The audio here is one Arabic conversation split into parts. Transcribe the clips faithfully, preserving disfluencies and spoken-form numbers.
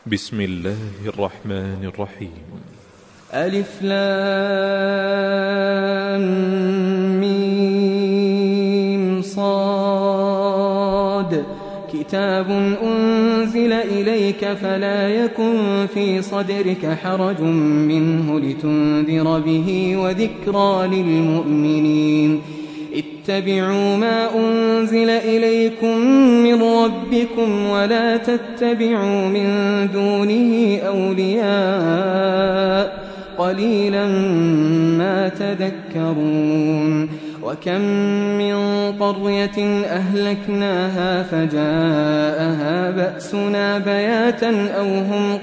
بسم الله الرحمن الرحيم. ألف لام ميم صاد كتاب أنزل إليك فلا يكن في صدرك حرج منه لتنذر به وذكرى للمؤمنين. اتبعوا ما أنزل إليكم من ربكم ولا تتبعوا من دونه أولياء قليلا ما تذكرون. وكم من قرية أهلكناها فجاءها بأسنا بياتا أو هم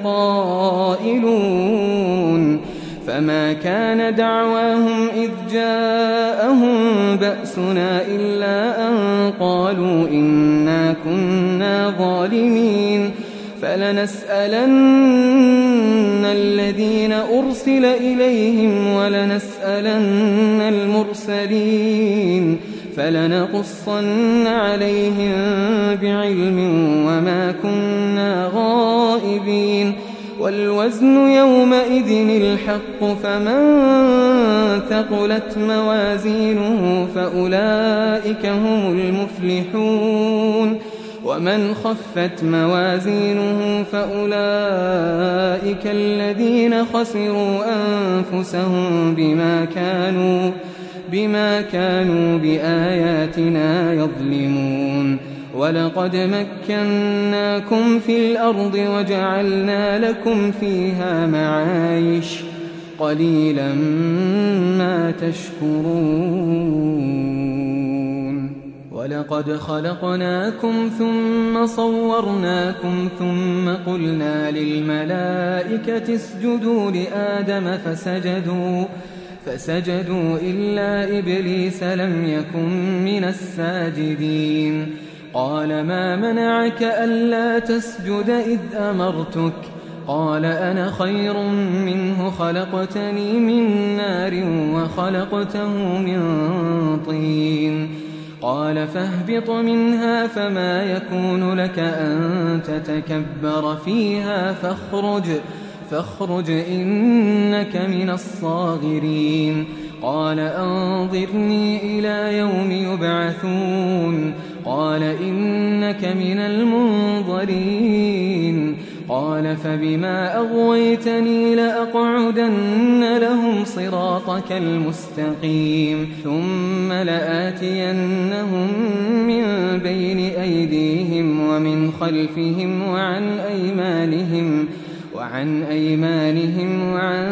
قائلون فما كان دعواهم إذ جاءهم بأسنا إلا أن قالوا إنا كنا ظالمين. فلنسألن الذين أرسل إليهم ولنسألن المرسلين فلنقصن عليهم بعلم وما كنا غائبين. والوزن يومئذ الحق فمن ثقلت موازينه فأولئك هم المفلحون ومن خفت موازينه فأولئك الذين خسروا أنفسهم بما كانوا بما كانوا بآياتنا يظلمون. ولقد مكناكم في الأرض وجعلنا لكم فيها معايش قليلا ما تشكرون. ولقد خلقناكم ثم صورناكم ثم قلنا للملائكة اسجدوا لآدم فسجدوا فسجدوا إلا إبليس لم يكن من الساجدين. قال ما منعك ألا تسجد إذ أمرتك؟ قال أنا خير منه خلقتني من نار وخلقته من طين. قال فاهبط منها فما يكون لك أن تتكبر فيها فاخرج فاخرج إنك من الصاغرين. قال أنظرني إلى يوم يبعثون. قال إنك من المنظرين. قال فبما أغويتني لأقعدن لهم صراطك المستقيم ثم لآتينهم من بين أيديهم ومن خلفهم وعن أيمانهم وعن أيمانهم وعن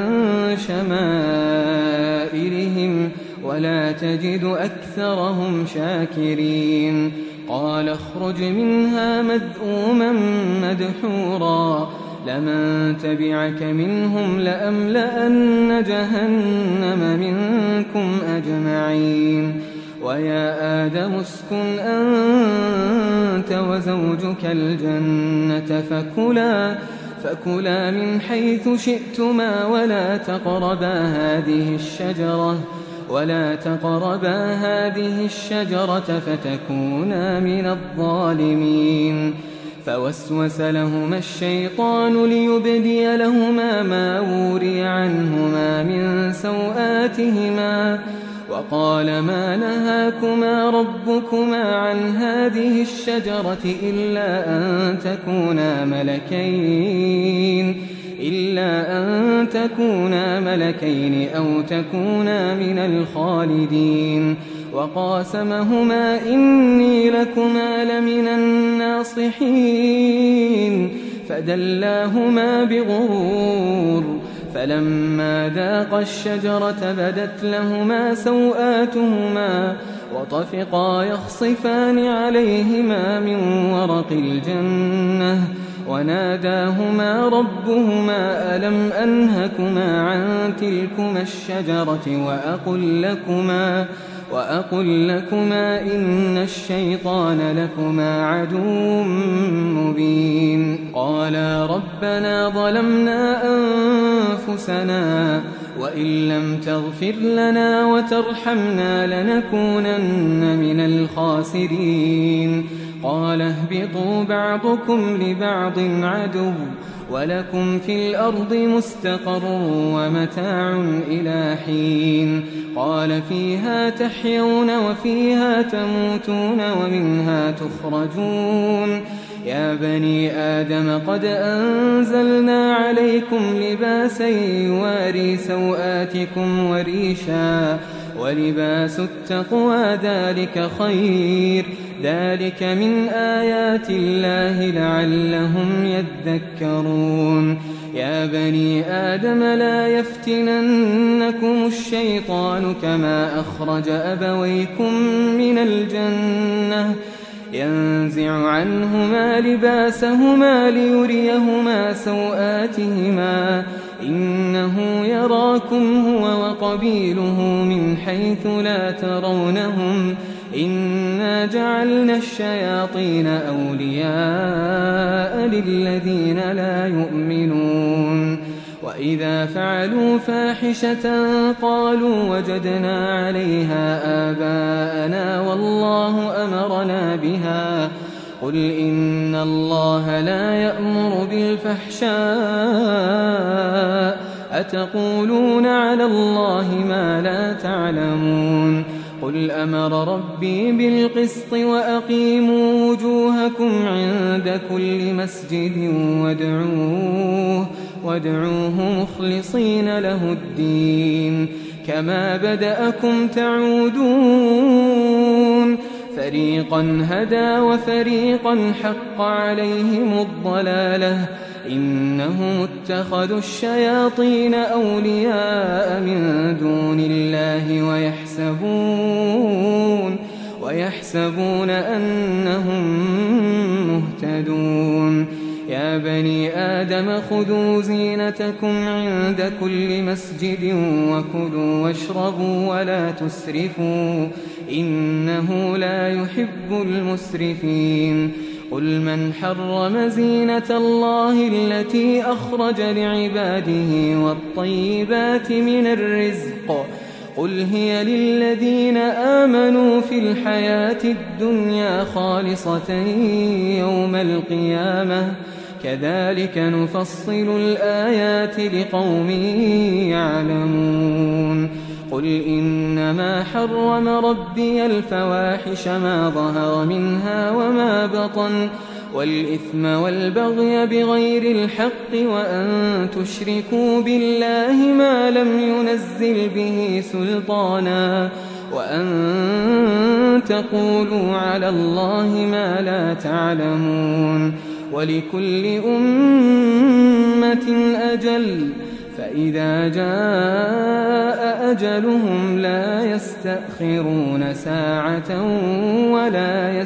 شمائلهم ولا تجد أكثرهم شاكرين. قال اخرج منها مذءوما مدحورا لمن تبعك منهم لأملأن جهنم منكم أجمعين. ويا آدم اسكن أنت وزوجك الجنة فكلا فكلا من حيث شئتما ولا تقربا هذه الشجرة ولا تقربا هذه الشجرة فتكونا من الظالمين. فوسوس لهما الشيطان ليبدي لهما ما وري عنهما من سوآتهما وقال ما نهاكما ربكما عن هذه الشجرة إلا أن تكونا ملكين إلا أن تكونا ملكين أو تكونا من الخالدين. وقاسمهما إني لكما لمن الناصحين فدلاهما بغرور. فلما ذاقا الشجرة بدت لهما سوآتهما وطفقا يخصفان عليهما من ورق الجنة وناداهما ربهما ألم أنهكما عن تلكما الشجرة وأقل لكما وأقل لكما إن الشيطان لكما عدو مبين. قالا ربنا ظلمنا أنفسنا وإن لم تغفر لنا وترحمنا لنكونن من الخاسرين. قال اهبطوا بعضكم لبعض عدو ولكم في الأرض مستقر ومتاع إلى حين قال فيها تحيون وفيها تموتون ومنها تخرجون يا بني آدم قد أنزلنا عليكم لباسا يواري سوآتكم وريشا ولباس التقوى ذلك خير ذلك من آيات الله لعلهم يذكرون يا بني آدم لا يفتننكم الشيطان كما أخرج أبويكم من الجنة ينزع عنهما لباسهما ليريهما سوآتهما إنه يراكم هو وقبيله من حيث لا ترونهم إنا جعلنا الشياطين أولياء للذين لا يؤمنون وإذا فعلوا فاحشة قالوا وجدنا عليها آباءنا والله أمرنا بها قل إن الله لا يأمر بالفحشاء أتقولون على الله ما لا تعلمون قل أمر ربي بالقسط وأقيموا وجوهكم عند كل مسجد وادعوه, وادعوه مخلصين له الدين كما بدأكم تعودون فريقا هدى وفريقا حق عليهم الضلالة إنهم اتخذوا الشياطين أولياء من دون الله ويحسبون, ويحسبون أنهم مهتدون يا بني آدم خذوا زينتكم عند كل مسجد وكلوا واشربوا ولا تسرفوا إنه لا يحب المسرفين قل من حرم زينة الله التي أخرج لعباده والطيبات من الرزق قل هي للذين آمنوا في الحياة الدنيا خالصة يوم القيامة كذلك نفصل الآيات لقوم يعلمون قل إنما حرم ربي الفواحش ما ظهر منها وما بطن والإثم والبغي بغير الحق وأن تشركوا بالله ما لم ينزل به سلطانا وأن تقولوا على الله ما لا تعلمون ولكل أمة أجل فإذا جاء أجلهم لا يستأخرون ساعة ولا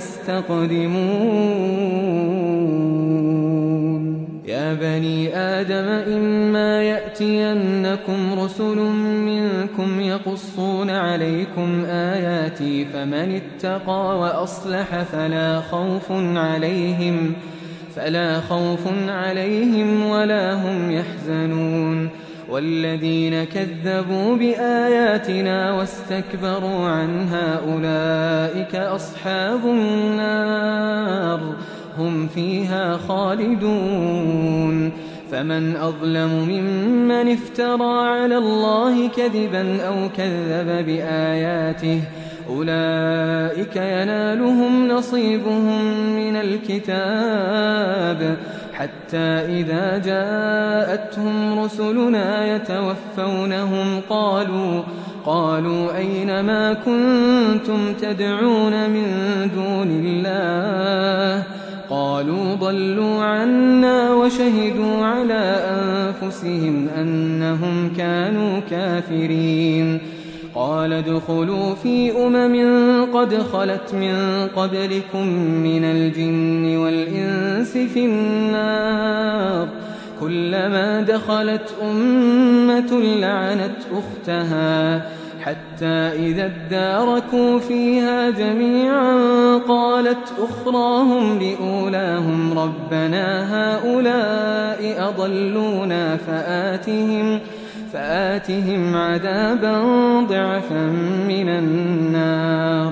يستقدمون يا بني آدم إما يأتينكم رسل منكم يقصون عليكم آياتي فمن اتقى وأصلح فلا خوف عليهم فلا خوف عليهم ولا هم يحزنون والذين كذبوا بآياتنا واستكبروا عنها أولئك أصحاب النار هم فيها خالدون فمن أظلم ممن افترى على الله كذبا أو كذب بآياته أولئك ينالهم نصيبهم من الكتاب حتى إذا جاءتهم رسلنا يتوفونهم قالوا قالوا أين ما كنتم تدعون من دون الله قالوا ضلوا عنا وشهدوا على أنفسهم أنهم كانوا كافرين قال ادخلوا في أمم قد خلت من قبلكم من الجن والإنس في النار كلما دخلت أمة لعنت أختها حتى إذا اداركوا فيها جميعا قالت أخراهم لأولاهم ربنا هؤلاء أضلونا فآتهم فآتهم عذابا ضعفا من النار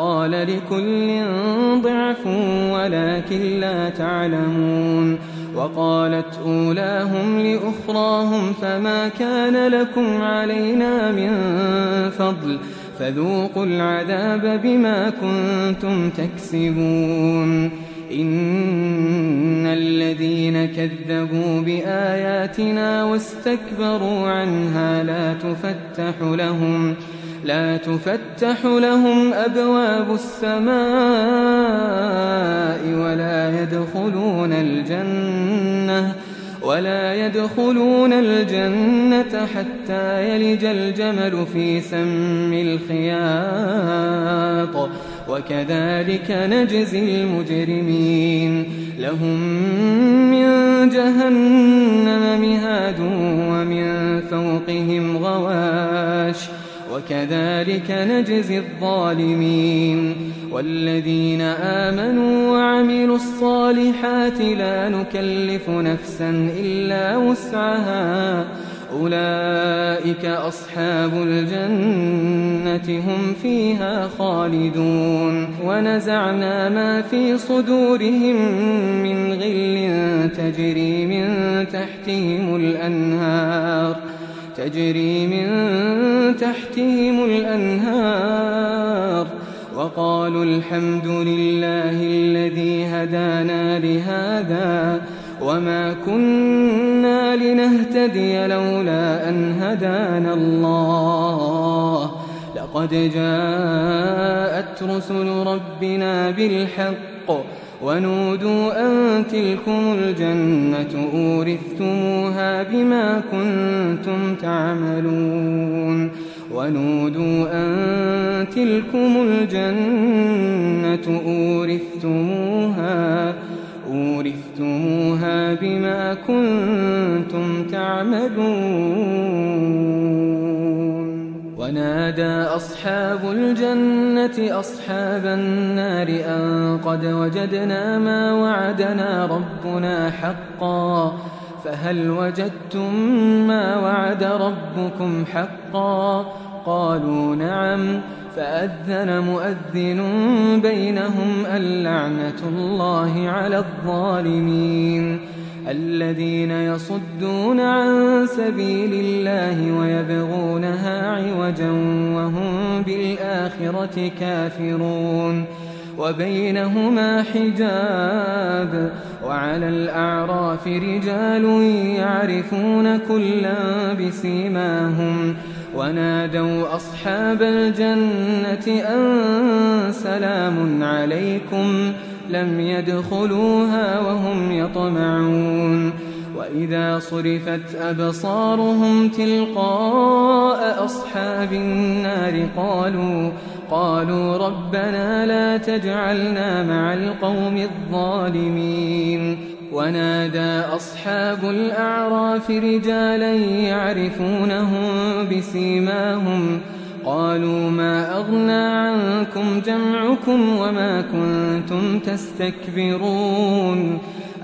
وقال لكل ضعف ولكن لا تعلمون وقالت أولاهم لأخراهم فما كان لكم علينا من فضل فذوقوا العذاب بما كنتم تكسبون إن الذين كذبوا بآياتنا واستكبروا عنها لا تفتح لهم لا تفتح لهم أبواب السماء ولا يدخلون الجنة ولا يدخلون الجنة حتى يلج الجمل في سم الخياط وكذلك نجزي المجرمين لهم من جهنم مهاد ومن فوقهم غواش وكذلك نجزي الظالمين والذين آمنوا وعملوا الصالحات لا نكلف نفسا إلا وسعها أولئك أصحاب الجنة هم فيها خالدون ونزعنا ما في صدورهم من غل تجري من تحتهم الأنهار تجري من تحتهم الأنهار وقالوا الحمد لله الذي هدانا لهذا وما كنا لنهتدي لولا أن هدانا الله لقد جاءت رسل ربنا بالحق ونودوا أن تلكم الجنة أورثتموها بما كنتم تعملون ونودوا أن تلكم الجنة أورثتموها أورثتموها بما كنتم تعملون ونادى أصحاب الجنة أصحاب النار أن قد وجدنا ما وعدنا ربنا حقا فهل وجدتم ما وعد ربكم حقا قالوا نعم فأذن مؤذن بينهم اللعنة الله على الظالمين الذين يصدون عن سبيل الله ويبغونها عوجا وهم بالآخرة كافرون وبينهما حجاب وعلى الأعراف رجال يعرفون كلا بسيماهم ونادوا أصحاب الجنة أن سلام عليكم لم يدخلوها وهم يطمعون وإذا صرفت أبصارهم تلقاء أصحاب النار قالوا قالوا ربنا لا تجعلنا مع القوم الظالمين ونادى أصحاب الأعراف رجالا يعرفونهم بسيماهم قالوا ما أغنى عنكم جمعكم وما كنتم تستكبرون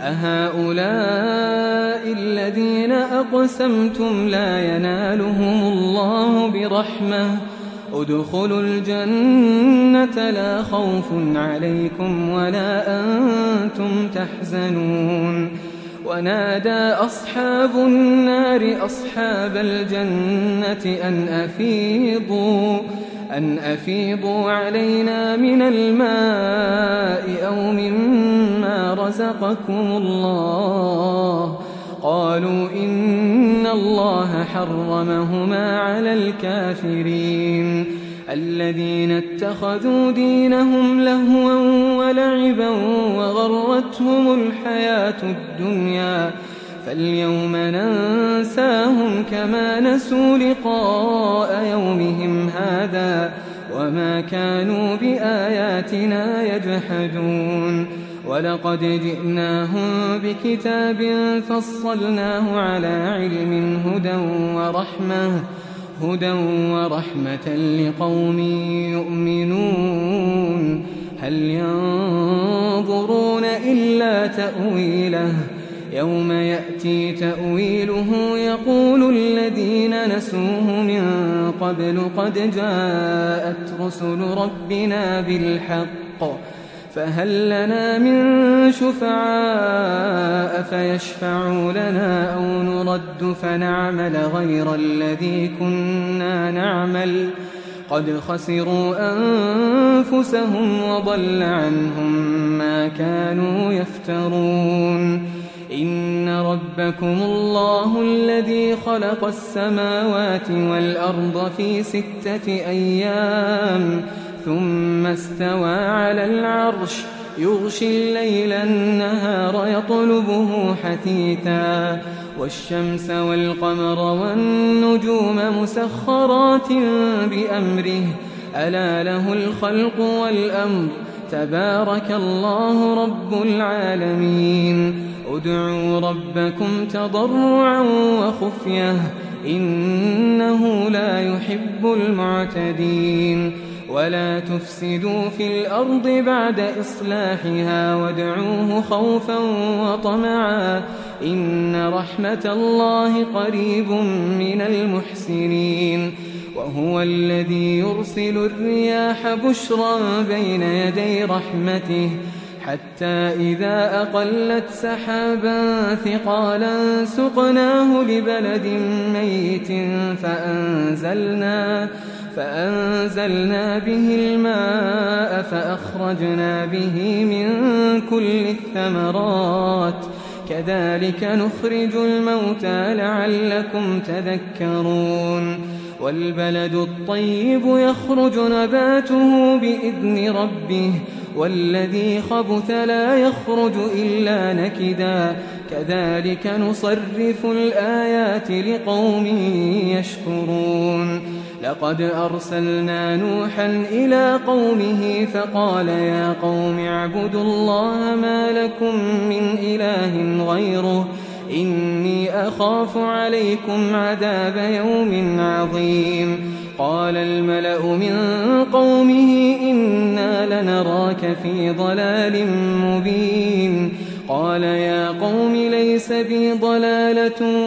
أهؤلاء الذين أقسمتم لا ينالهم الله برحمة ادخلوا الجنة لا خوف عليكم ولا أنتم تحزنون ونادى أصحاب النار أصحاب الجنة أن أفيضوا أن أفيضوا علينا من الماء أو مما رزقكم الله قالوا إن الله حرمهما على الكافرين الذين اتخذوا دينهم لهوا ولعبا وغرتهم الحياة الدنيا فاليوم ننساهم كما نسوا لقاء يومهم هذا وما كانوا بآياتنا يجحدون ولقد جئناهم بكتاب فصلناه على علم هدى ورحمة هدى ورحمة لقوم يؤمنون هل ينظرون إلا تأويله يوم يأتي تأويله يقول الذين نسوه من قبل قد جاءت رسل ربنا بالحق فهل لنا من شفعاء فيشفعوا لنا أو نرد فنعمل غير الذي كنا نعمل قد خسروا أنفسهم وضل عنهم ما كانوا يفترون إن ربكم الله الذي خلق السماوات والأرض في ستة أيام ثم استوى على العرش يغشي الليل النهار يطلبه حثيثا والشمس والقمر والنجوم مسخرات بأمره ألا له الخلق والأمر تبارك الله رب العالمين ادعوا ربكم تضرعا وخفية إنه لا يحب المعتدين ولا تفسدوا في الأرض بعد إصلاحها وادعوه خوفا وطمعا إن رحمة الله قريب من المحسنين وهو الذي يرسل الرياح بشرا بين يدي رحمته حتى إذا أقلت سحابا ثقالا سقناه لبلد ميت فأنزلنا فأنزلنا به الماء فأخرجنا به من كل الثمرات كذلك نخرج الموتى لعلكم تذكرون والبلد الطيب يخرج نباته بإذن ربه والذي خبث لا يخرج إلا نكدا كذلك نصرف الآيات لقوم يشكرون لقد أرسلنا نوحا إلى قومه فقال يا قوم اعبدوا الله ما لكم من إله غيره إني أخاف عليكم عذاب يوم عظيم قال الملأ من قومه إنا لنراك في ضلال مبين قال يا قوم ليس بي ضلالة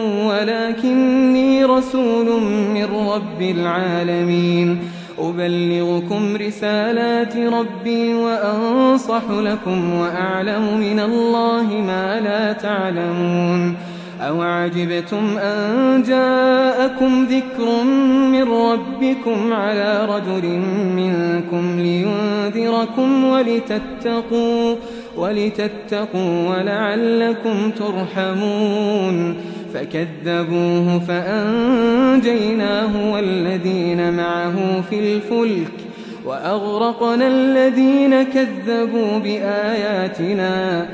ولكني رسول من رب العالمين أبلغكم رسالات ربي وأنصح لكم وأعلم من الله ما لا تعلمون أو عجبتم أن جاءكم ذكر من ربكم على رجل منكم لينذركم ولتتقوا ولتتقوا ولعلكم ترحمون فكذبوه فأنجيناه والذين معه في الفلك وأغرقنا الذين كذبوا بآياتنا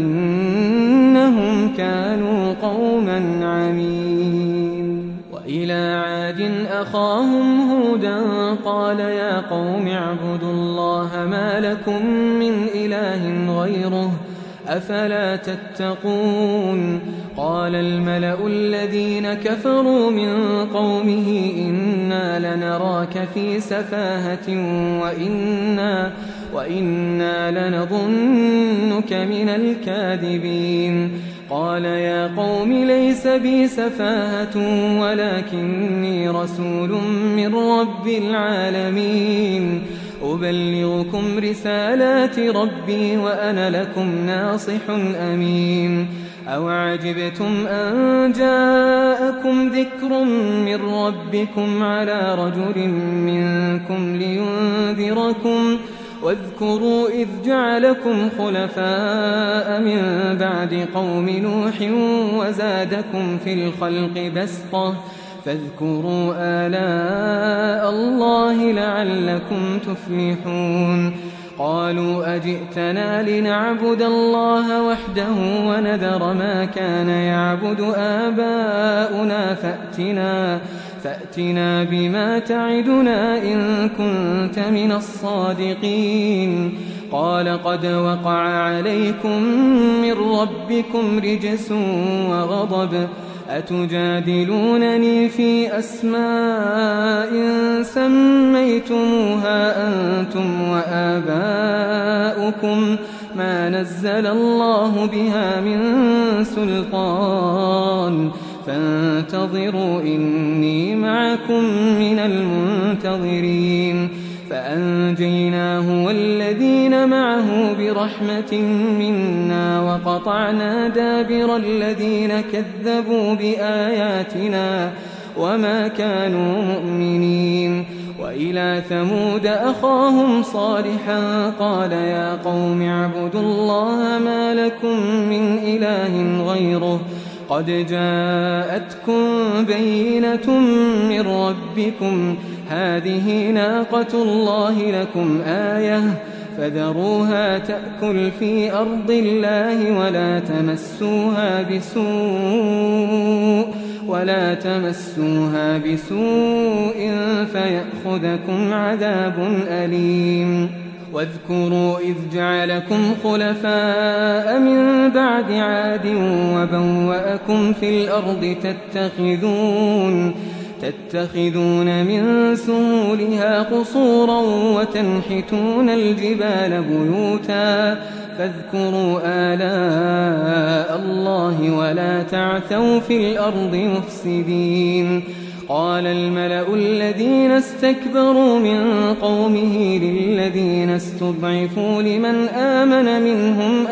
إنهم كانوا قوما عمين وإلى عاد أخاهم هودا قال يا قوم اعبدوا الله ما لكم من إله غيره أفلا تتقون قال الملأ الذين كفروا من قومه إنا لنراك في سفاهة وإنا, وإنا لنظنك من الكاذبين قال يا قوم ليس بي سفاهة ولكني رسول من رب العالمين أبلغكم رسالات ربي وأنا لكم ناصح أمين أو عجبتم أن جاءكم ذكر من ربكم على رجل منكم لينذركم واذكروا إذ جعلكم خلفاء من بعد قوم نوح وزادكم في الخلق بسطة فاذكروا آلاء الله لعلكم تفلحون قالوا أجئتنا لنعبد الله وحده ونذر ما كان يعبد آباؤنا فأتنا, فأتنا بما تعدنا إن كنت من الصادقين قال قد وقع عليكم من ربكم رجس وغضب أتجادلونني في أسماء سميتموها أنتم وآباؤكم ما نزل الله بها من سلطان فانتظروا إني معكم من المنتظرين فأنجيناه والذين معه برحمة منا وقطعنا دابر الذين كذبوا بآياتنا وما كانوا مؤمنين. وإلى ثمود أخاهم صالحا قال يا قوم اعبدوا الله ما لكم من إله غيره قد جاءتكم بينة من ربكم هذه ناقة الله لكم آية فذروها تأكل في أرض الله ولا تمسوها بسوء ولا تمسوها بسوء فيأخذكم عذاب أليم. واذكروا إذ جعلكم خلفاء من بعد عاد وبوأكم في الأرض تتخذون تتخذون من سهولها قصورا وتنحتون الجبال بيوتا فاذكروا آلاء الله ولا تعثوا في الأرض مفسدين. قال الملأ الذين استكبروا من قومه للذين استضعفوا لمن آمن منهم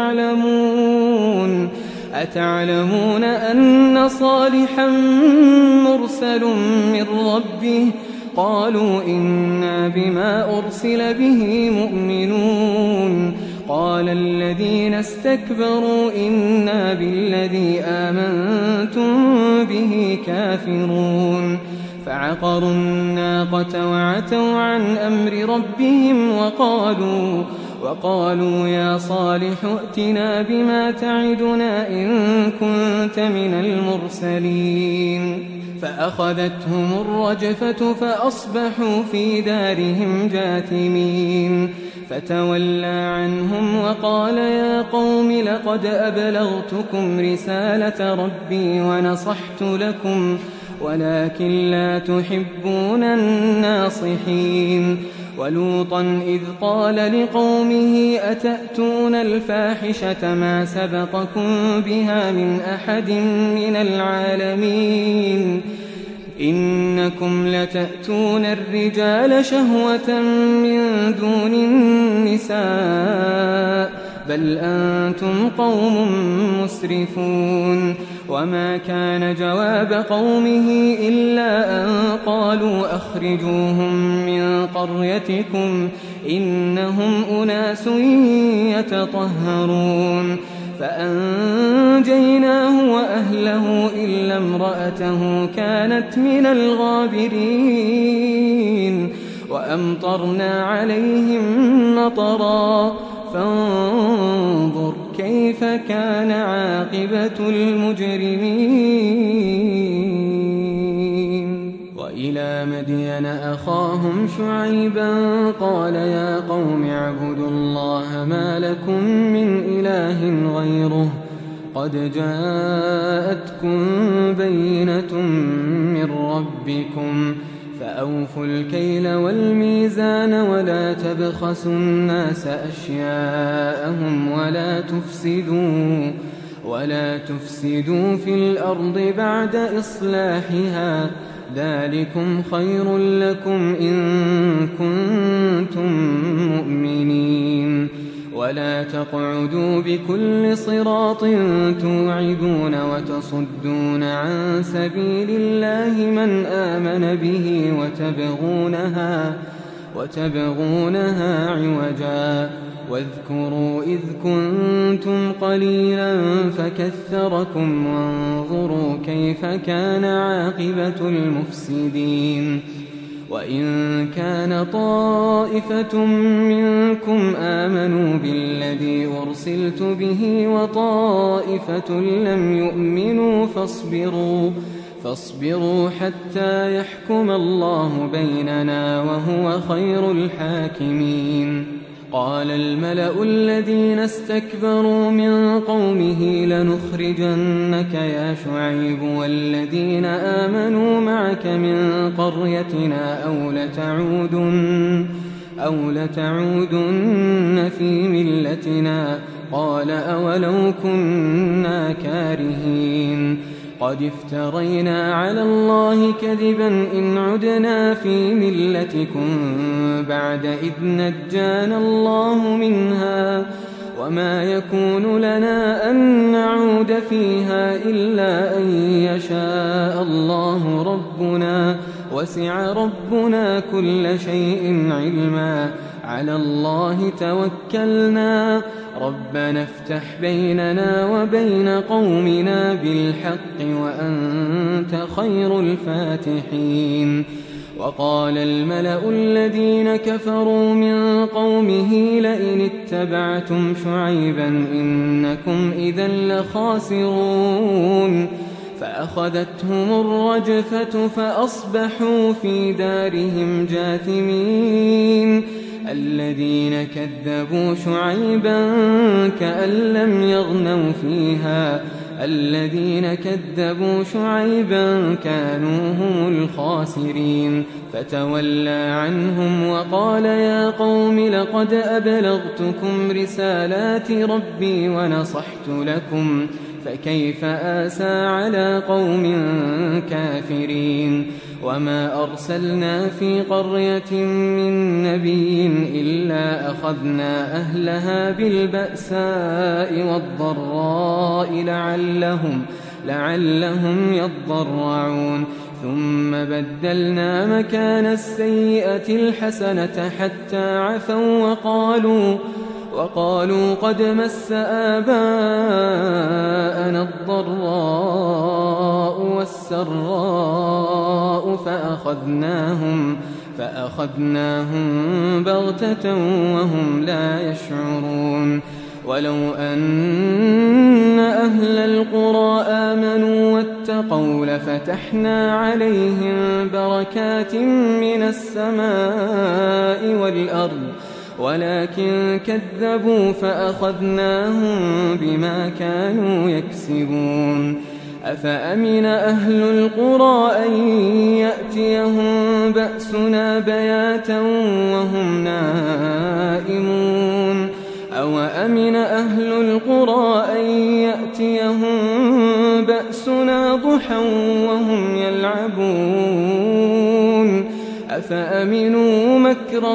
أتعلمون أتعلمون أن صالحا مرسل من ربه قالوا إنا بما أرسل به مؤمنون. قال الذين استكبروا إنا بالذي آمنتم به كافرون. فعقروا الناقة وعتوا عن أمر ربهم وقالوا وقالوا يا صالح ائتنا بما تعدنا إن كنت من المرسلين. فأخذتهم الرجفة فأصبحوا في دارهم جاثمين. فتولى عنهم وقال يا قوم لقد أبلغتكم رسالة ربي ونصحت لكم ولكن لا تحبون الناصحين. ولوطا إذ قال لقومه أتأتون الفاحشة ما سبقكم بها من أحد من العالمين إنكم لتأتون الرجال شهوة من دون النساء بل أنتم قوم مسرفون. وما كان جواب قومه إلا أن قالوا أخرجوهم من قريتكم إنهم أناس يتطهرون. فأنجيناه وأهله إلا امرأته كانت من الغابرين. وأمطرنا عليهم مطرا فانظر كيف كان عاقبة المجرمين. وإلى مدين أخاهم شعيبا قال يا قوم اعبدوا الله ما لكم من إله غيره قد جاءتكم بينة من ربكم فأوفوا الكيل والميزان ولا تبخسوا الناس أشياءهم ولا تفسدوا ولا تفسدوا في الأرض بعد إصلاحها ذلكم خير لكم إن كنتم مؤمنين. ولا تقعدوا بكل صراط توعدون وتصدون عن سبيل الله من آمن به وتبغونها, وتبغونها عوجا. واذكروا إذ كنتم قليلا فكثركم وانظروا كيف كان عاقبة المفسدين. وإن كان طائفة منكم آمنوا بالذي أرسلت به وطائفة لم يؤمنوا فاصبروا, فاصبروا حتى يحكم الله بيننا وهو خير الحاكمين. قال الملأ الذين استكبروا من قومه لنخرجنك يا شعيب والذين آمنوا معك من قريتنا أو لتعودن, أو لتعودن في ملتنا قال أولو كنا كارهين قد افترينا على الله كذبا إن عدنا في ملتكم بعد إذ نجانا الله منها وما يكون لنا أن نعود فيها إلا أن يشاء الله ربنا وسع ربنا كل شيء علما على الله توكلنا ربنا افتح بيننا وبين قومنا بالحق وأنت خير الفاتحين وقال الملأ الذين كفروا من قومه لئن اتبعتم شعيبا إنكم إذا لخاسرون فأخذتهم الرجفة فأصبحوا في دارهم جاثمين الذين كذبوا شعيبا كأن لم يغنوا فيها الذين كذبوا شعيبا كانوا هم الخاسرين فتولى عنهم وقال يا قوم لقد أبلغتكم رسالات ربي ونصحت لكم فكيف آسى على قوم كافرين وما أرسلنا في قرية من نبي إلا أخذنا أهلها بالبأساء والضراء لعلهم, لعلهم يضرعون ثم بدلنا مكان السيئة الحسنة حتى عفوا وقالوا وقالوا قد مس آباءنا الضراء والسراء فأخذناهم فأخذناهم بغتة وهم لا يشعرون ولو أن أهل القرى آمنوا واتقوا لفتحنا عليهم بركات من السماء والأرض ولكن كذبوا فأخذناهم بما كانوا يكسبون أفأمن أهل القرى أن يأتيهم بأسنا بياتا وهم نائمون أو أمن أهل القرى أن يأتيهم بأسنا ضحى وهم يلعبون أفأمنوا مكر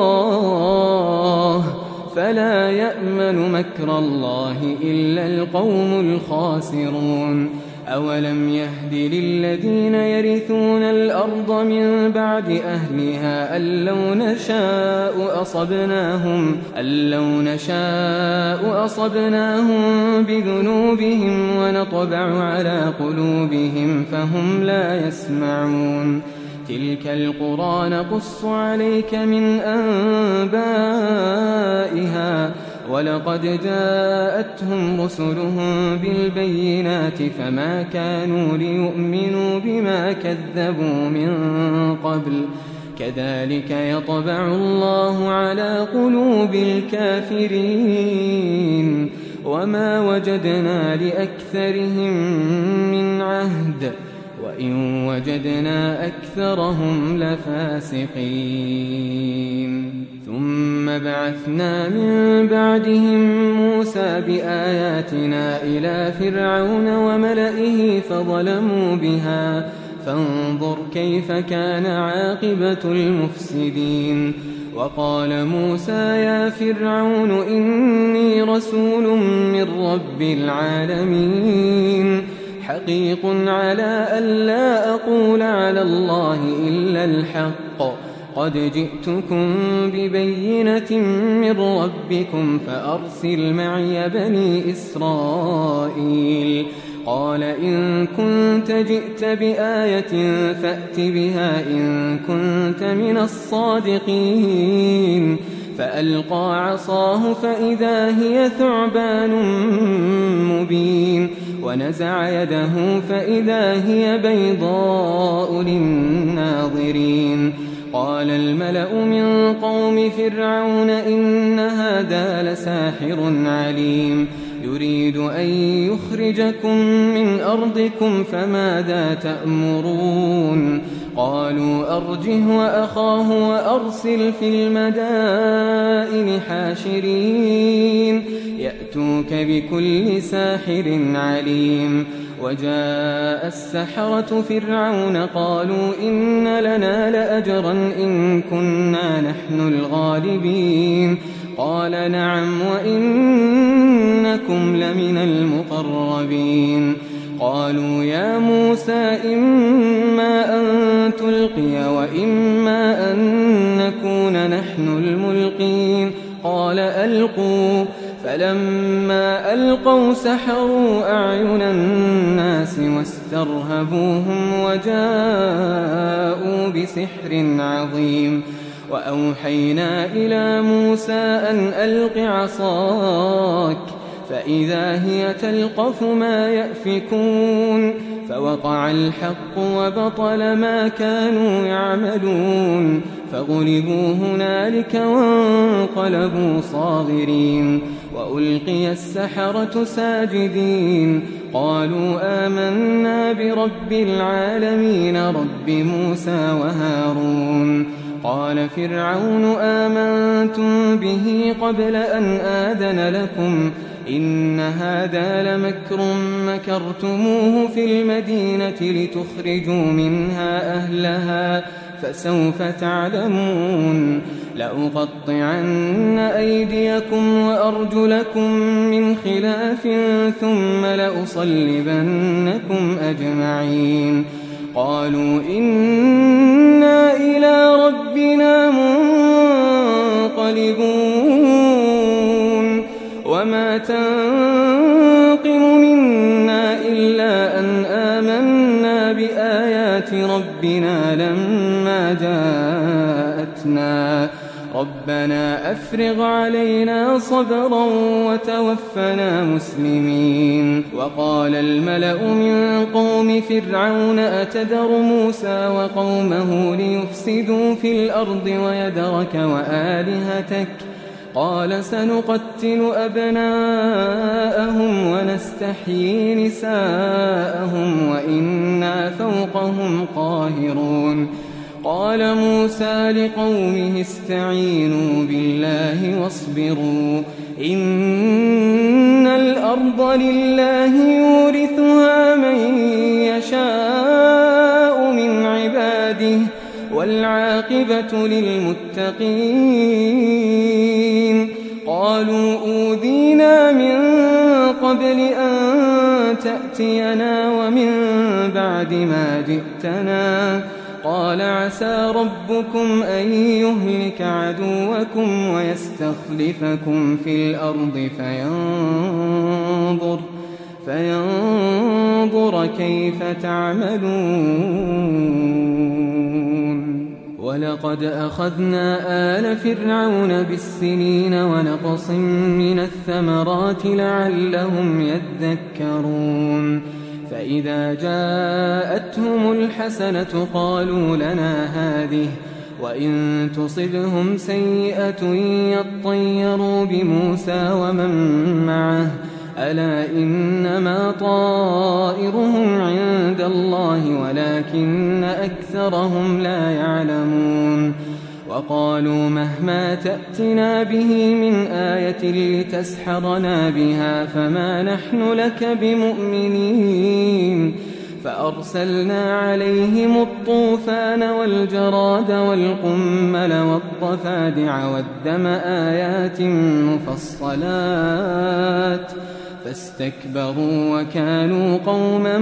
الله فلا يأمن مكر الله إلا القوم الخاسرون أولم يهد للذين يرثون الأرض من بعد أهلها أن لو نشاء أصبناهم, أن لو نشاء أصبناهم بذنوبهم ونطبع على قلوبهم فهم لا يسمعون تلك القرى نقص عليك من أنبائها ولقد جاءتهم رسلهم بالبينات فما كانوا ليؤمنوا بما كذبوا من قبل كذلك يطبع الله على قلوب الكافرين وما وجدنا لأكثرهم من عهد وإن وجدنا أكثرهم لفاسقين ثم بعثنا من بعدهم موسى بآياتنا إلى فرعون وملئه فظلموا بها فانظر كيف كان عاقبة المفسدين وقال موسى يا فرعون إني رسول من رب العالمين حقيق على ألا أقول على الله إلا الحق قد جئتكم ببينة من ربكم فأرسل معي بني إسرائيل قال إن كنت جئت بآية فأت بها إن كنت من الصادقين فألقى عصاه فإذا هي ثعبان مبين ونزع يده فإذا هي بيضاء للناظرين قال الملأ من قوم فرعون إن هذا لساحر عليم يريد أن يخرجكم من أرضكم فماذا تأمرون قالوا أرجه وأخاه وأرسل في المدائن حاشرين يأتوك بكل ساحر عليم وجاء السحرة فرعون قالوا إن لنا لأجرا إن كنا نحن الغالبين قال نعم وإنكم لمن المقربين قالوا يا موسى إما أن تلقي وإما أن نكون نحن الملقين قال ألقوا فلما ألقوا سحروا أعين الناس واسترهبوهم وجاءوا بسحر عظيم وأوحينا إلى موسى أن ألق عصاك فإذا هي تلقف ما يأفكون فوقع الحق وبطل ما كانوا يعملون فغلبوا هنالك وانقلبوا صاغرين وألقي السحرة ساجدين قالوا آمنا برب العالمين رب موسى وهارون قال فرعون آمنتم به قبل أن آذن لكم إن هذا لمكر مكرتموه في المدينة لتخرجوا منها أهلها فسوف تعلمون لأقطعن أيديكم وأرجلكم من خلاف ثم لأصلبنكم أجمعين قالوا إنا إلى ربنا منقلبون وما تنقم منا إلا أن آمنا بآيات ربنا لما جاءتنا ربنا أفرغ علينا صبرا وتوفنا مسلمين وقال الملأ من قوم فرعون أتذر موسى وقومه ليفسدوا في الأرض ويذرك وآلهتك قال سنقتل أبناءهم ونستحيي نساءهم وإنا فوقهم قاهرون قال موسى لقومه استعينوا بالله واصبروا إن الأرض لله يورثها من يشاء من عباده والعاقبة للمتقين قالوا أوذينا من قبل أن تأتينا ومن بعد ما جئتنا قال عسى ربكم أن يهلك عدوكم ويستخلفكم في الأرض فينظر, فينظر كيف تعملون ولقد أخذنا آل فرعون بالسنين ونقص من الثمرات لعلهم يذكرون فإذا جاءتهم الحسنة قالوا لنا هذه وإن تصبهم سيئة يطيروا بموسى ومن معه ألا إنما طائرهم عند الله ولكن أكثرهم لا يعلمون وقالوا مهما تأتنا به من آية لتسحرنا بها فما نحن لك بمؤمنين فأرسلنا عليهم الطوفان والجراد والقمل والضفادع والدم آيات مفصلات فاستكبروا وكانوا قوما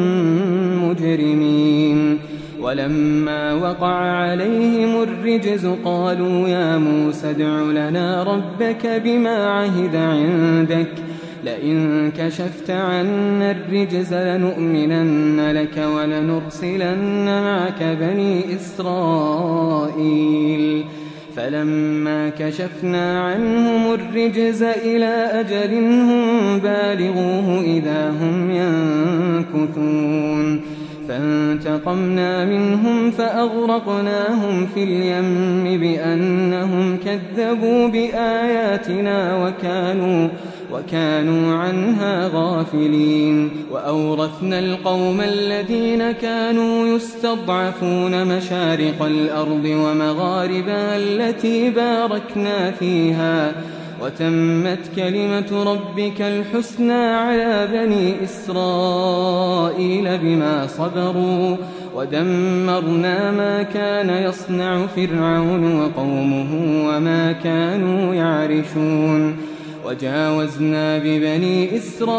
مجرمين ولما وقع عليهم الرجز قالوا يا موسى ادع لنا ربك بما عهد عندك لئن كشفت عنا الرجز لنؤمنن لك ولنرسلن معك بني إسرائيل فلما كشفنا عنهم الرجز إلى أجل هم بالغوه إذا هم ينكثون فانتقمنا منهم فأغرقناهم في اليم بأنهم كذبوا بآياتنا وكانوا, وكانوا عنها غافلين. وأورثنا القوم الذين كانوا يستضعفون مشارق الأرض ومغاربها التي باركنا فيها، وتمت كلمة ربك الحسنى على بني إسرائيل بما صبروا، ودمرنا ما كان يصنع فرعون وقومه وما كانوا يعرشون. وجاوزنا ببني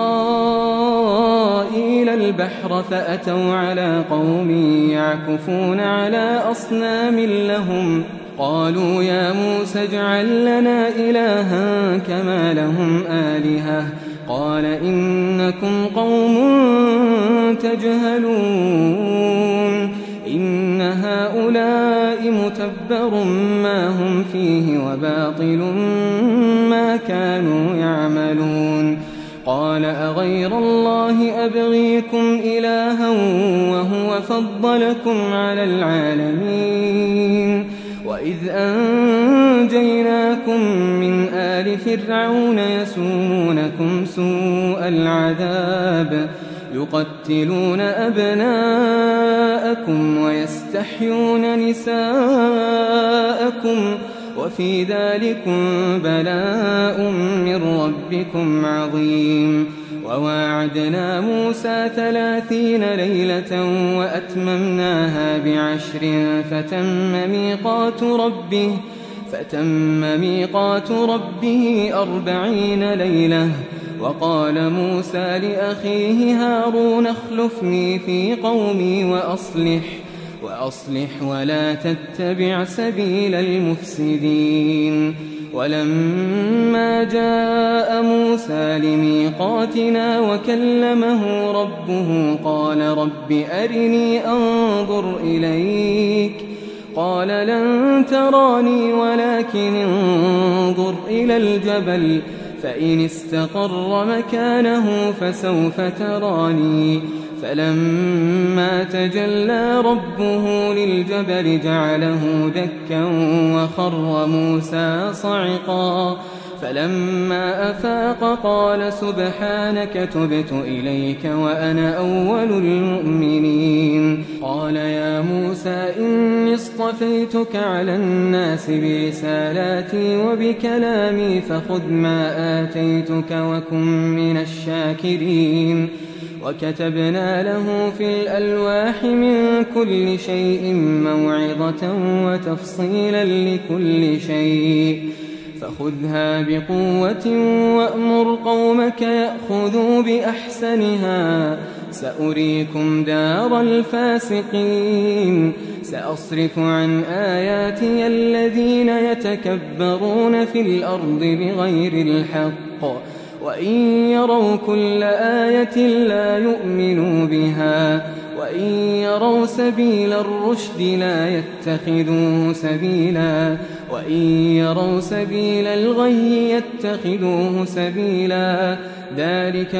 إسرائيل البحر فأتوا على قوم يعكفون على أصنام لهم، قالوا يا موسى اجعل لنا إلها كما لهم آلهة، قال إنكم قوم تجهلون، إن هؤلاء متبر ما هم فيه وباطل ما كانوا يعملون. قال أغير الله أبغيكم إلها وهو فضلكم على العالمين، وإذ أنجيناكم من آل فرعون يسومونكم سوء العذاب يقتلون أبناءكم ويستحيون نساءكم، وفي ذلكم بلاء من ربكم عظيم. وواعدنا موسى ثلاثين ليلة وأتممناها بعشر فتم ميقات ربه فتم ميقات ربه أربعين ليلة. وقال موسى لأخيه هارون اخلفني في قومي وأصلح وأصلح ولا تتبع سبيل المفسدين. ولما جاء موسى لميقاتنا وكلمه ربه قال رب أرني أنظر إليك، قال لن تراني ولكن انظر إلى الجبل فإن استقر مكانه فسوف تراني. فلما تجلى ربه للجبل جعله دكا وخر موسى صعقا، فلما أفاق قال سبحانك تبت إليك وأنا أول المؤمنين. قال يا موسى إني اصطفيتك على الناس برسالاتي وبكلامي فخذ ما آتيتك وكن من الشاكرين. وكتبنا له في الألواح من كل شيء موعظة وتفصيلا لكل شيء، فخذها بقوة وأمر قومك يأخذوا بأحسنها، سأريكم دار الفاسقين. سأصرف عن آياتي الذين يتكبرون في الأرض بغير الحق، وإن يروا كل آية لا يؤمنوا بها، وإن يروا سبيل الرشد لا يتخذوه سبيلا، وإن يروا سبيل الغي يتخذوه سبيلا. ذلك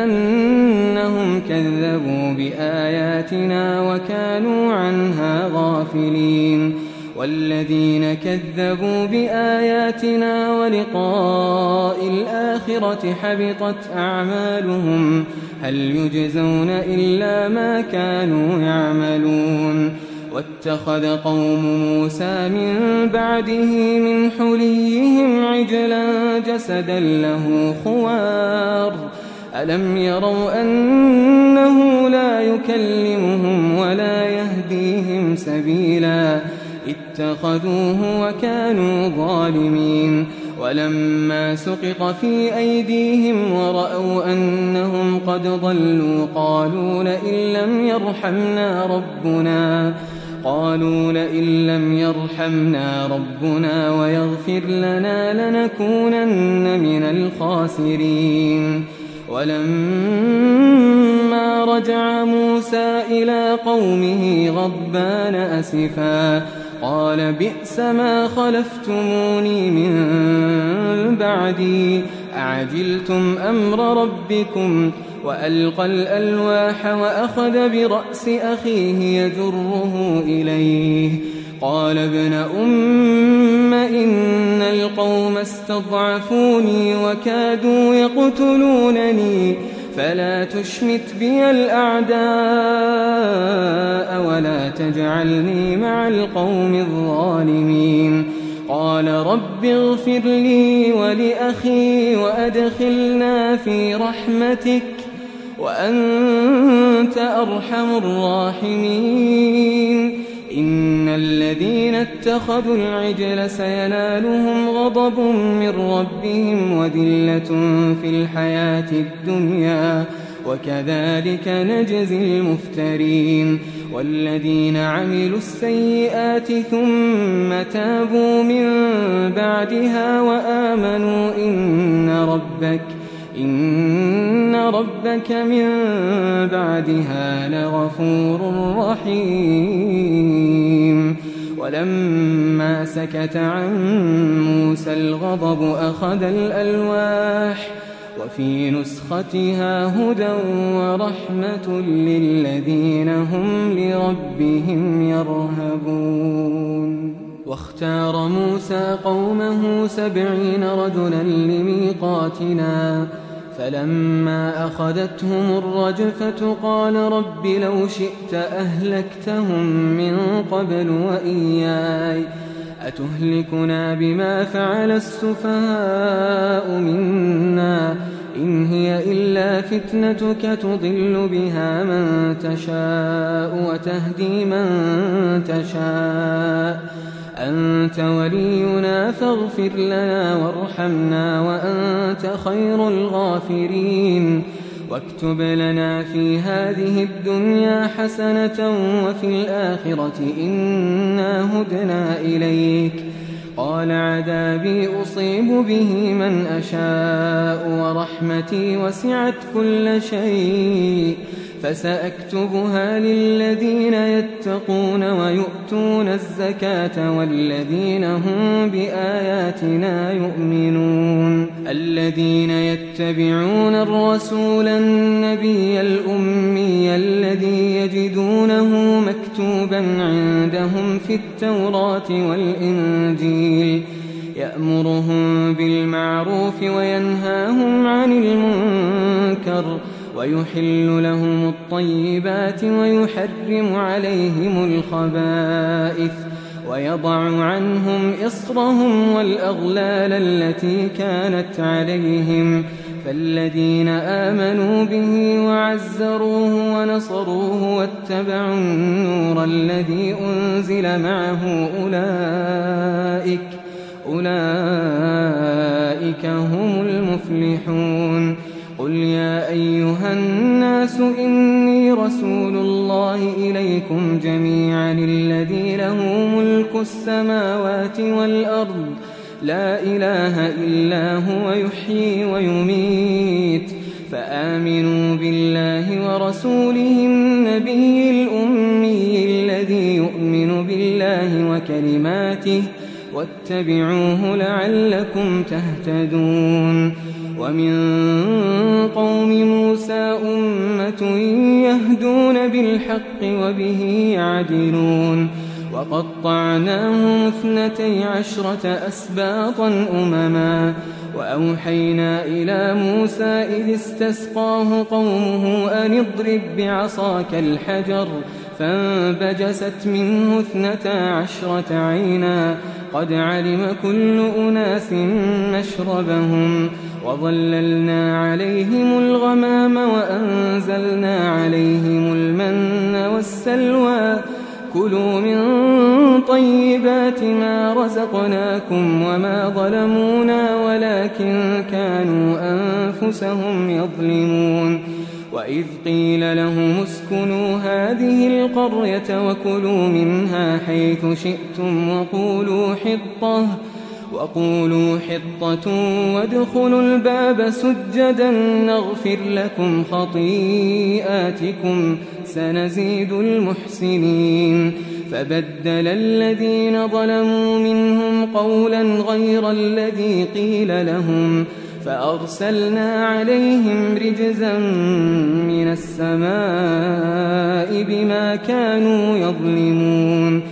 بأنهم كذبوا بآياتنا وكانوا عنها غافلين. والذين كذبوا بآياتنا ولقاء الآخرة حبطت أعمالهم هل يجزون إلا ما كانوا يعملون. واتخذ قوم موسى من بعده من حليهم عجلا جسدا له خوار، ألم يروا أنه لا يكلمهم ولا يهديهم سبيلا، اتخذوه وكانوا ظالمين. ولما سقط في أيديهم ورأوا أنهم قد ضلوا قالوا لئن لم يرحمنا ربنا قالوا لئن لم يرحمنا ربنا ويغفر لنا لنكونن من الخاسرين. ولما رجع موسى إلى قومه غضبان أسفا قال بئس ما خلفتموني من بعدي أعجلتم أمر ربكم. وألقى الألواح وأخذ برأس أخيه يجره إليه قال ابن أم إن القوم استضعفوني وكادوا يقتلونني فلا تشمت بي الأعداء ولا تجعلني مع القوم الظالمين. قال رب اغفر لي ولأخي وأدخلنا في رحمتك وأنت أرحم الراحمين. إن الذين اتخذوا العجل سينالهم غضب من ربهم وذلة في الحياة الدنيا وكذلك نجزي المفترين. والذين عملوا السيئات ثم تابوا من بعدها وآمنوا إن ربك إن ربك من بعدها لغفور رحيم. ولما سكت عن موسى الغضب أخذ الألواح وفي نسختها هدى ورحمة للذين هم لربهم يرهبون. واختار موسى قومه سبعين رجلا لميقاتنا فلما أخذتهم الرجفة قال رب لو شئت أهلكتهم من قبل وإياي أتهلكنا بما فعل السفهاء منا إن هي إلا فتنتك تضل بها من تشاء وتهدي من تشاء أنت ولينا فاغفر لنا وارحمنا وأنت خير الغافرين. واكتب لنا في هذه الدنيا حسنة وفي الآخرة إنا هدنا إليك. قال عذابي أصيب به من أشاء ورحمتي وسعت كل شيء فسأكتبها للذين يتقون ويؤتون الزكاة والذين هم بآياتنا يؤمنون. الذين يتبعون الرسول النبي الأمي الذي يجدونه مكتوبا عندهم في التوراة والإنجيل يأمرهم بالمعروف وينهاهم عن المنكر ويحل لهم الطيبات ويحرم عليهم الخبائث ويضع عنهم إصرهم والأغلال التي كانت عليهم. فالذين آمنوا به وعزروه ونصروه واتبعوا النور الذي أنزل معه أولئك أولئك هم المفلحون. قل يا أيها الناس إني رسول الله إليكم جميعا الذي له ملك السماوات والأرض لا إله إلا هو يحيي ويميت فآمنوا بالله ورسوله النبي الأمي الذي يؤمن بالله وكلماته واتبعوه لعلكم تهتدون. ومن قوم موسى أمة يهدون بالحق وبه يعدلون. وقطعناهم اثنتي عشرة أسباطا أمما وأوحينا إلى موسى إذ استسقاه قومه أن اضرب بعصاك الحجر فانبجست منه اثنتا عشرة عينا قد علم كل أناس مشربهم وظللنا عليهم الغمام وأنزلنا عليهم المن والسلوى كلوا من طيبات ما رزقناكم وما ظلمونا ولكن كانوا أنفسهم يظلمون. وإذ قيل لهم اسكنوا هذه القرية وكلوا منها حيث شئتم وقولوا حطة وقولوا حطة وادخلوا الباب سجدا نغفر لكم خطيئاتكم سنزيد المحسنين. فبدل الذين ظلموا منهم قولا غير الذي قيل لهم فأرسلنا عليهم رجزا من السماء بما كانوا يظلمون.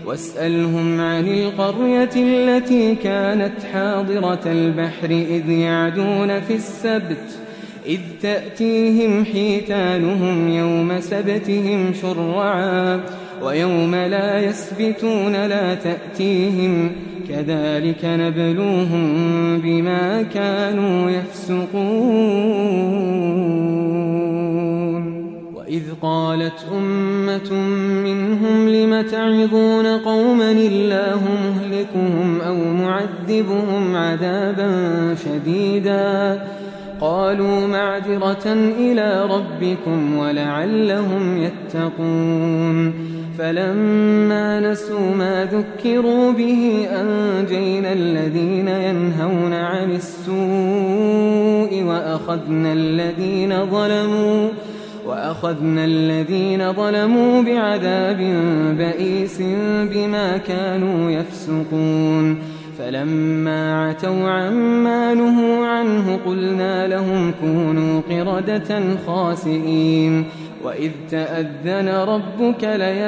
واسألهم عن القرية التي كانت حاضرة البحر إذ يعدون في السبت إذ تأتيهم حيتانهم يوم سبتهم شرعا ويوم لا يسبتون لا تأتيهم كذلك نبلوهم بما كانوا يفسقون. وإذ قالت أمة منهم لم تعظون قوما الله مهلكهم أو معذبهم عذابا شديدا قالوا معذرة إلى ربكم ولعلهم يتقون. فلما نسوا ما ذكروا به أنجينا الذين ينهون عن السوء وأخذنا الذين ظلموا وأخذنا الذين ظلموا بعذاب بئيس بما كانوا يفسقون. فلما عتوا عما نهوا عنه قلنا لهم كونوا قردة خاسئين. وإذ تأذن ربك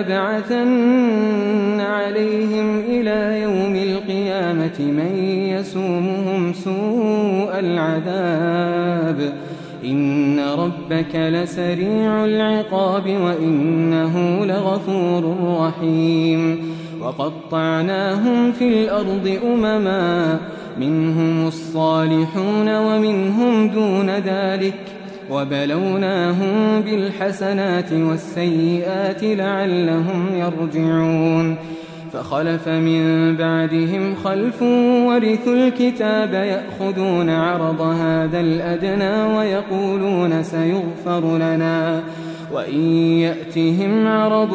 ليبعثن عليهم إلى يوم القيامة من يسومهم سوء العذاب إن ربك لسريع العقاب وإنه لغفور رحيم. وقطعناهم في الأرض أمما منهم الصالحون ومنهم دون ذلك وبلوناهم بالحسنات والسيئات لعلهم يرجعون. فخلف من بعدهم خلف ورثوا الكتاب يأخذون عرض هذا الأدنى ويقولون سيغفر لنا وإن يأتهم عرض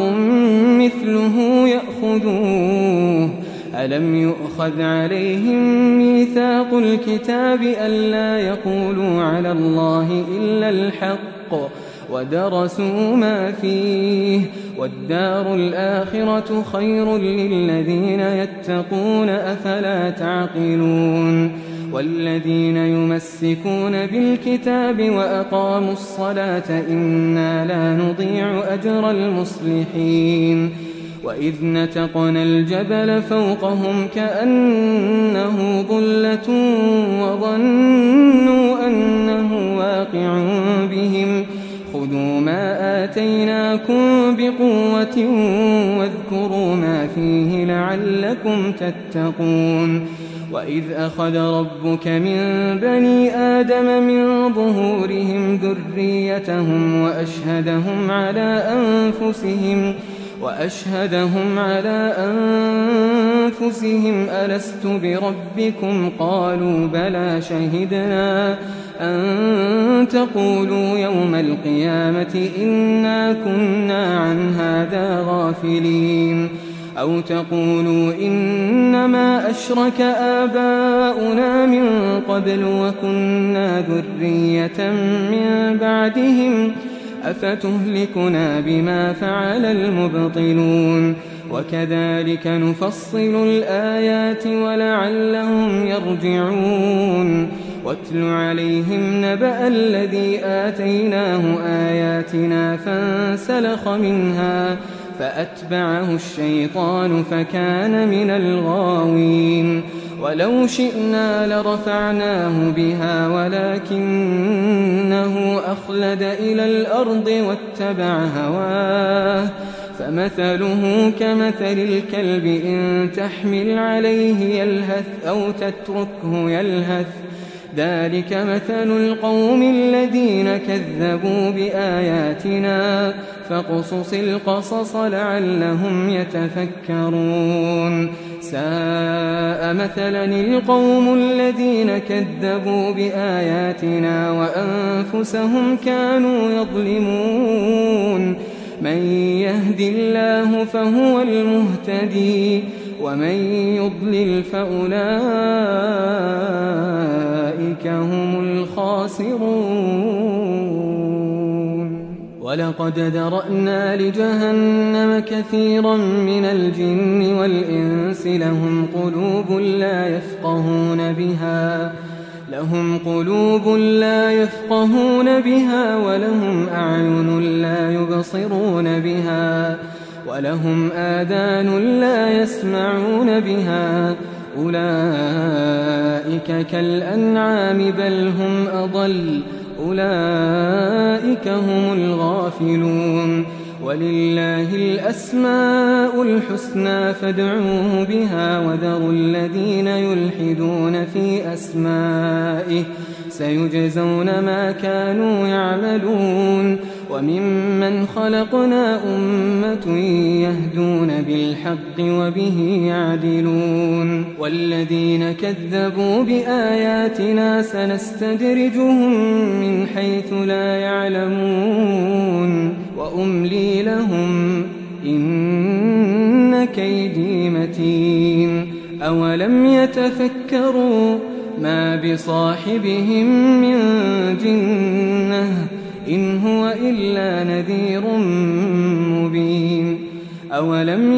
مثله يأخذوه ألم يؤخذ عليهم ميثاق الكتاب ألا يقولوا على الله إلا الحق ودرسوا ما فيه والدار الآخرة خير للذين يتقون أفلا تعقلون. والذين يمسكون بالكتاب وأقاموا الصلاة إنا لا نضيع أجر المصلحين. وإذ نتقنا الجبل فوقهم كأنه ظلة وظنوا أنه واقع بهم خذوا ما آتيناكم بقوة واذكروا ما فيه لعلكم تتقون. وإذ أخذ ربك من بني آدم من ظهورهم ذريتهم وأشهدهم على أنفسهم وأشهدهم على أنفسهم ألست بربكم قالوا بلى شهدنا أن تقولوا يوم القيامة إنا كنا عن هذا غافلين أو تقولوا إنما أشرك آباؤنا من قبل وكنا ذرية من بعدهم أفتهلكنا بما فعل المبطلون. وكذلك نفصل الآيات ولعلهم يرجعون. واتل عليهم نبأ الذي آتيناه آياتنا فانسلخ منها فأتبعه الشيطان فكان من الغاوين. ولو شئنا لرفعناه بها ولكنه أخلد إلى الأرض واتبع هواه فمثله كمثل الكلب إن تحمل عليه يلهث أو تتركه يلهث ذلك مثل القوم الذين كذبوا بآياتنا فاقصص القصص لعلهم يتفكرون. ساء مثلا القوم الذين كذبوا بآياتنا وأنفسهم كانوا يظلمون. من يهد الله فهو المهتدي ومن يضلل فأولئك هم الخاسرون. ولقد ذرأنا لجهنم كثيرا من الجن والإنس لهم قلوب لا يفقهون بها لهم قلوب لا يفقهون بها ولهم أعين لا يبصرون بها ولهم آذان لا يسمعون بها أولئك كالأنعام بل هم أضل أولئك هم الغافلون ولله الأسماء الحسنى فادعوه بها وذروا الذين يلحدون في أسمائه سيجزون ما كانوا يعملون وممن خلقنا أمة يهدون بالحق وبه يعدلون والذين كذبوا بآياتنا سنستدرجهم من حيث لا يعلمون وأملي لهم إن كيدي متين أولم يتفكروا ما بصاحبهم من جنة إن هو إلا نذير مبين أولم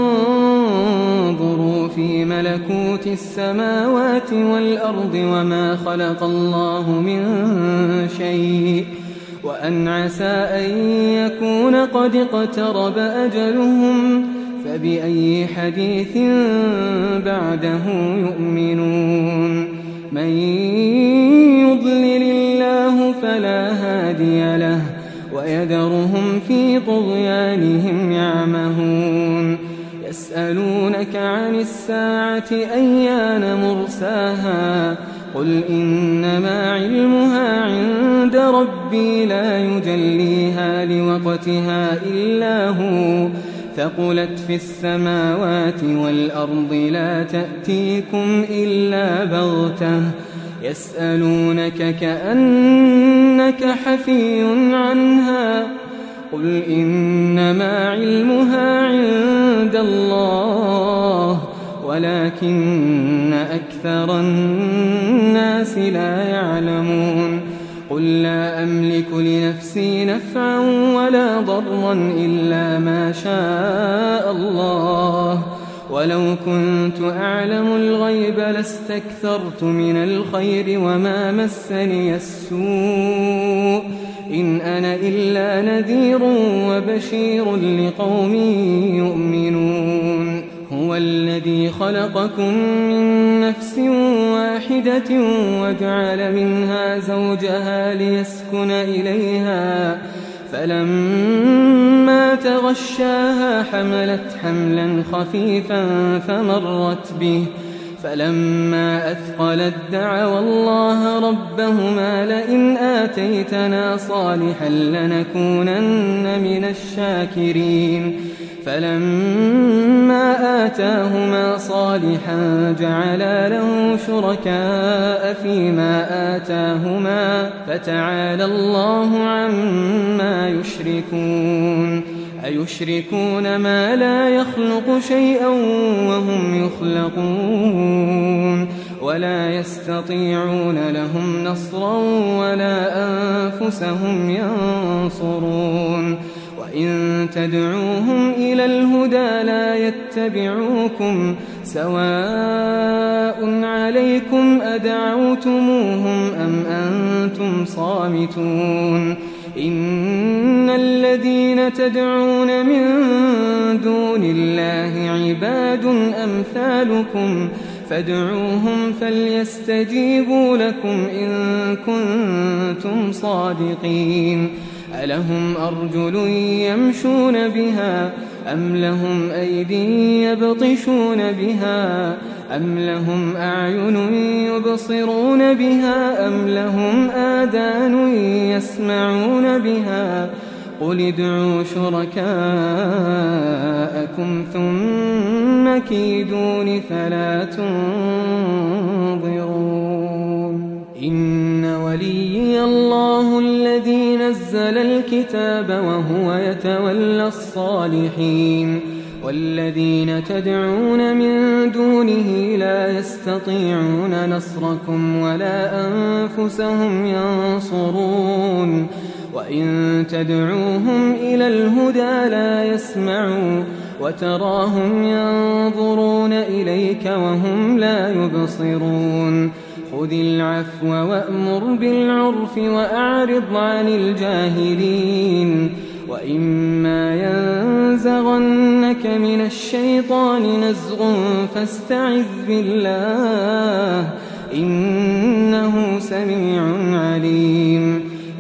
ينظروا في ملكوت السماوات والأرض وما خلق الله من شيء وأن عسى أن يكون قد اقترب أجلهم فبأي حديث بعده يؤمنون من يضلل الله فلا هادي له ويذرهم في طغيانهم يعمهون يسألونك عن الساعة أيان مرساها قل إنما علمها عند ربي لا يجليها لوقتها إلا هو ثقلت في السماوات والأرض لا تأتيكم إلا بغتة يسألونك كأنك حفي عنها قل إنما علمها عند الله ولكن أكثر الناس لا يعلمون قل لا أملك لنفسي نفعا ولا ضرا إلا ما شاء الله ولو كنت أعلم الغيب لاستكثرت من الخير وما مسني السوء إن أنا إلا نذير وبشير لقوم يؤمنون هو الذي خلقكم من نفس واحدة وجعل منها زوجها ليسكن إليها فلما تغشاها حملت حملا خفيفا فمرت به فلما أثقلت دعوا الله ربهما لئن آتيتنا صالحا لنكونن من الشاكرين فلما آتاهما صالحا جعلا له شركاء فيما آتاهما فتعالى الله عما يشركون أيشركون ما لا يخلق شيئا وهم يخلقون ولا يستطيعون لهم نصرا ولا أنفسهم ينصرون وإن تدعوهم إلى الهدى لا يتبعوكم سواء عليكم أدعوتموهم أم أنتم صامتون إن الذين تدعون من دون الله عباد أمثالكم فادعوهم فليستجيبوا لكم إن كنتم صادقين ألهم أرجل يمشون بها أم لهم أيدي يبطشون بها أم لهم أعين يبصرون بها أم لهم آذان يسمعون بها قل ادعوا شركاءكم ثم كيدون فلا تنظرون إن وليي الله الذي نزل الكتاب وهو يتولى الصالحين والذين تدعون من دونه لا يستطيعون نصركم ولا أنفسهم ينصرون وإن تدعوهم إلى الهدى لا يسمعوا وتراهم ينظرون إليك وهم لا يبصرون خذ العفو وأمر بالعرف وأعرض عن الجاهلين وإما ينزغن من الشيطان نزغ فاستعذ بالله إنه سميع عليم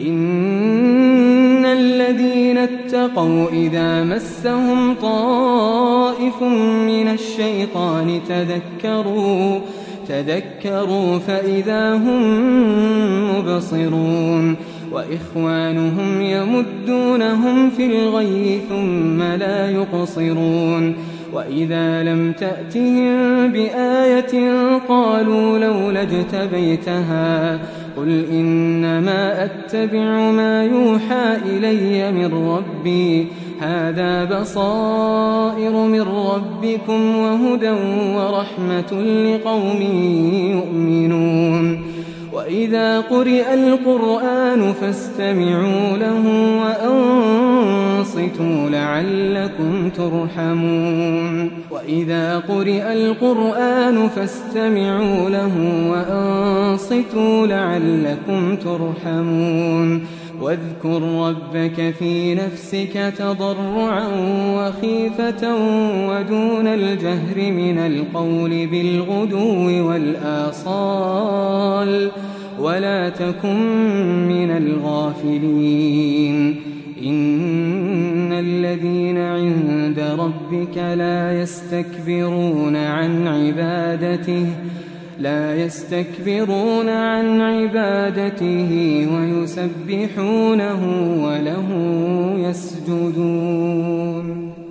إن الذين اتقوا إذا مسهم طائف من الشيطان تذكروا تذكروا فإذا هم مبصرون وإخوانهم يمدونهم في الغي ثم لا يقصرون وإذا لم تأتهم بآية قالوا لولا اجتبيتها قل إنما أتبع ما يوحى إلي من ربي هذا بصائر من ربكم وهدى ورحمة لقوم يؤمنون وإذا قرئ القرآن فاستمعوا له وأنصتوا لعلكم ترحمون وإذا قرئ القرآن فاستمعوا له وأنصتوا لعلكم ترحمون واذكر ربك في نفسك تضرعا وخيفة ودون الجهر من القول بالغدو والآصال ولا تكن من الغافلين إن الذين عند ربك لا يستكبرون عن عبادته لا يستكبرون عن عبادته ويسبحونه وله يسجدون.